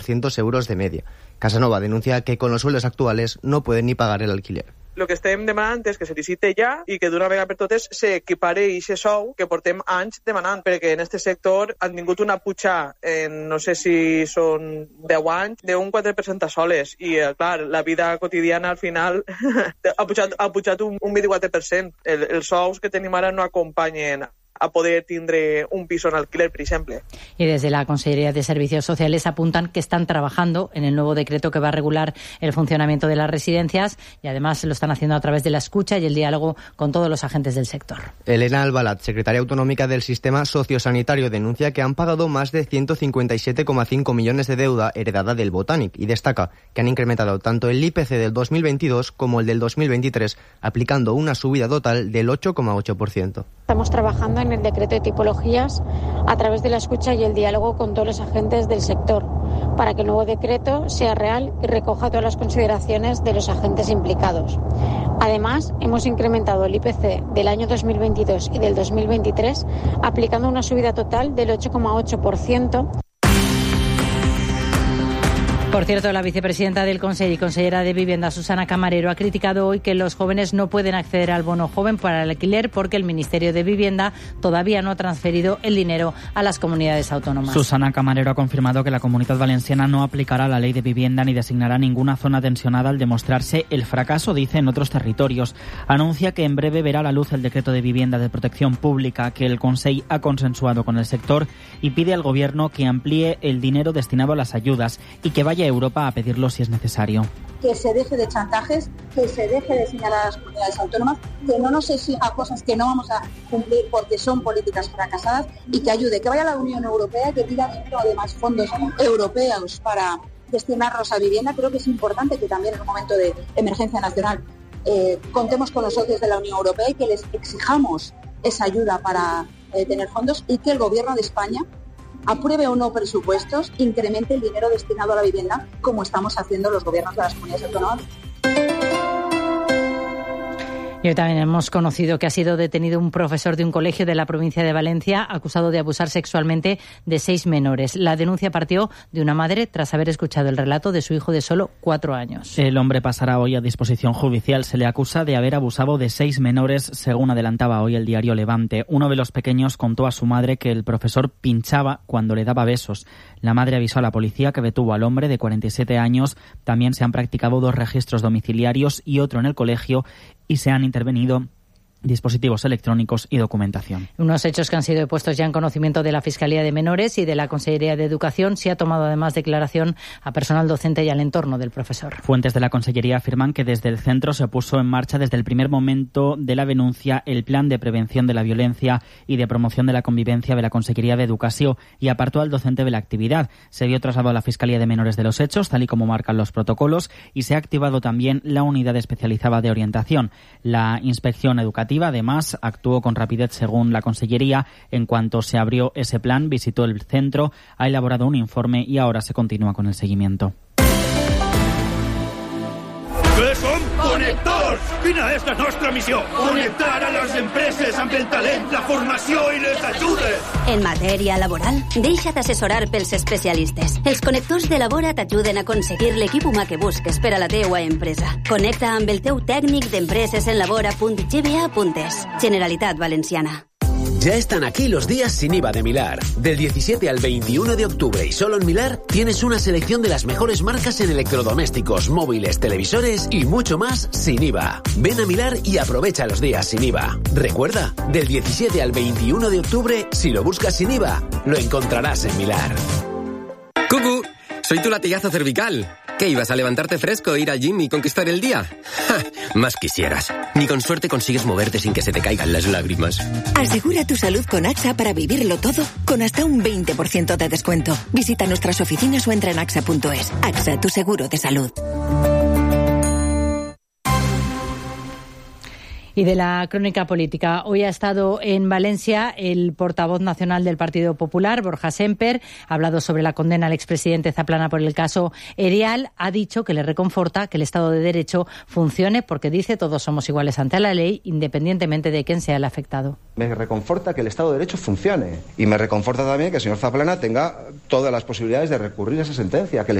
200 euros de media. Casanova denuncia que con los sueldos actuales no pueden ni pagar el alquiler. El que estem demanant és que se licite ja i que d'una vegada per totes s'equipare aquest sou que portem anys demanant, perquè en aquest sector han tingut una puja en, no sé si són 10 anys, d'un 4% a soles. I, clar, la vida quotidiana al final ha pujat un 24%. Els sous que tenim ara no acompanyen a poder tindre un piso en alquiler, por ejemplo. Y desde la Consejería de Servicios Sociales apuntan que están trabajando en el nuevo decreto que va a regular el funcionamiento de las residencias y además lo están haciendo a través de la escucha y el diálogo con todos los agentes del sector. Elena Albalat, secretaria autonómica del Sistema Sociosanitario, denuncia que han pagado más de 157,5 millones de deuda heredada del Botanic y destaca que han incrementado tanto el IPC del 2022 como el del 2023, aplicando una subida total del 8,8%. Estamos trabajando en el decreto de tipologías a través de la escucha y el diálogo con todos los agentes del sector para que el nuevo decreto sea real y recoja todas las consideraciones de los agentes implicados. Además, hemos incrementado el IPC del año 2022 y del 2023 aplicando una subida total del 8,8%. Por cierto, la vicepresidenta del Consejo y consellera de Vivienda, Susana Camarero, ha criticado hoy que los jóvenes no pueden acceder al bono joven para el alquiler porque el Ministerio de Vivienda todavía no ha transferido el dinero a las comunidades autónomas. Susana Camarero ha confirmado que la Comunidad Valenciana no aplicará la ley de vivienda ni designará ninguna zona tensionada al demostrarse el fracaso, dice, en otros territorios. Anuncia que en breve verá la luz el decreto de vivienda de protección pública que el Consejo ha consensuado con el sector y pide al Gobierno que amplíe el dinero destinado a las ayudas y que vaya a Europa a pedirlo si es necesario. Que se deje de chantajes, que se deje de señalar a las comunidades autónomas, que no nos exija cosas que no vamos a cumplir porque son políticas fracasadas y que ayude, que vaya a la Unión Europea, que pida dinero, además fondos europeos para destinarlos a vivienda. Creo que es importante que también en un momento de emergencia nacional contemos con los socios de la Unión Europea y que les exijamos esa ayuda para tener fondos y que el Gobierno de España apruebe o no presupuestos, incremente el dinero destinado a la vivienda, como estamos haciendo los gobiernos de las comunidades autónomas. Y hoy también hemos conocido que ha sido detenido un profesor de un colegio de la provincia de Valencia acusado de abusar sexualmente de 6 menores. La denuncia partió de una madre tras haber escuchado el relato de su hijo de solo 4 años. El hombre pasará hoy a disposición judicial. Se le acusa de haber abusado de 6 menores, según adelantaba hoy el diario Levante. Uno de los pequeños contó a su madre que el profesor pinchaba cuando le daba besos. La madre avisó a la policía, que detuvo al hombre de 47 años. También se han practicado 2 registros domiciliarios y otro en el colegio y se han intervenido dispositivos electrónicos y documentación. Unos hechos que han sido puestos ya en conocimiento de la Fiscalía de Menores y de la Consejería de Educación. Se ha tomado además declaración a personal docente y al entorno del profesor. Fuentes de la Consellería afirman que desde el centro se puso en marcha desde el primer momento de la denuncia el plan de prevención de la violencia y de promoción de la convivencia de la Consellería de Educación y apartó al docente de la actividad. Se vio trasladado a la Fiscalía de Menores de los hechos, tal y como marcan los protocolos, y se ha activado también la unidad especializada de orientación. La inspección educativa además actuó con rapidez según la Consellería. En cuanto se abrió ese plan, visitó el centro, ha elaborado un informe y ahora se continúa con el seguimiento. Què som? Connectors! Quina és la nostra missió? Connectar a les empreses amb el talent, la formació i les ajudes. En matèria laboral, deixa't assessorar pels especialistes. Els connectors de la Vora t'ajuden a aconseguir l'equip humà que busques per a la teua empresa. Connecta amb el teu tècnic d'empreses en labora.gba.es. Generalitat Valenciana. Ya están aquí los días sin IVA de Milar. Del 17 al 21 de octubre y solo en Milar tienes una selección de las mejores marcas en electrodomésticos, móviles, televisores y mucho más sin IVA. Ven a Milar y aprovecha los días sin IVA. Recuerda, del 17 al 21 de octubre, si lo buscas sin IVA, lo encontrarás en Milar. ¡Cucu! Soy tu latigazo cervical. ¿Qué, ibas a levantarte fresco, ir al gym y conquistar el día? ¡Ja! Más quisieras. Ni con suerte consigues moverte sin que se te caigan las lágrimas. Asegura tu salud con AXA para vivirlo todo con hasta un 20% de descuento. Visita nuestras oficinas o entra en AXA.es. AXA, tu seguro de salud. Y de la crónica política, hoy ha estado en Valencia el portavoz nacional del Partido Popular, Borja Semper, ha hablado sobre la condena al expresidente Zaplana por el caso Erial, ha dicho que le reconforta que el Estado de Derecho funcione porque dice todos somos iguales ante la ley independientemente de quién sea el afectado. Me reconforta que el Estado de Derecho funcione y me reconforta también que el señor Zaplana tenga todas las posibilidades de recurrir a esa sentencia, que